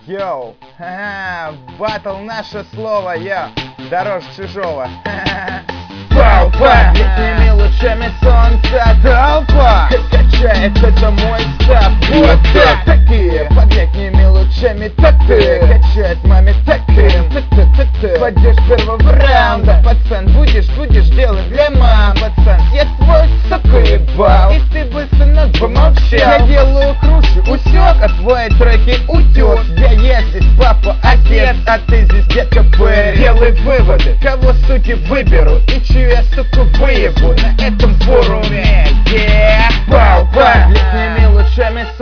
Йоу, батл наше слово, дороже чужого. Пау-па, летними лучами солнца толпа качает, это мой став. Вот так, такие, под летними лучами так-ты качает маме таким. Пойдешь первого раунда, пацан, будешь делать для мам, пацан. Я твой сука ебал, и ты бы, сынок, помолчал. Я делаю круче, усек, а твои треки утес. Я здесь папа, отец, а ты здесь детка Б. Делай выводы, кого суки выберу и чью я суку выебу на этом форуме. Пау-па, летними лучами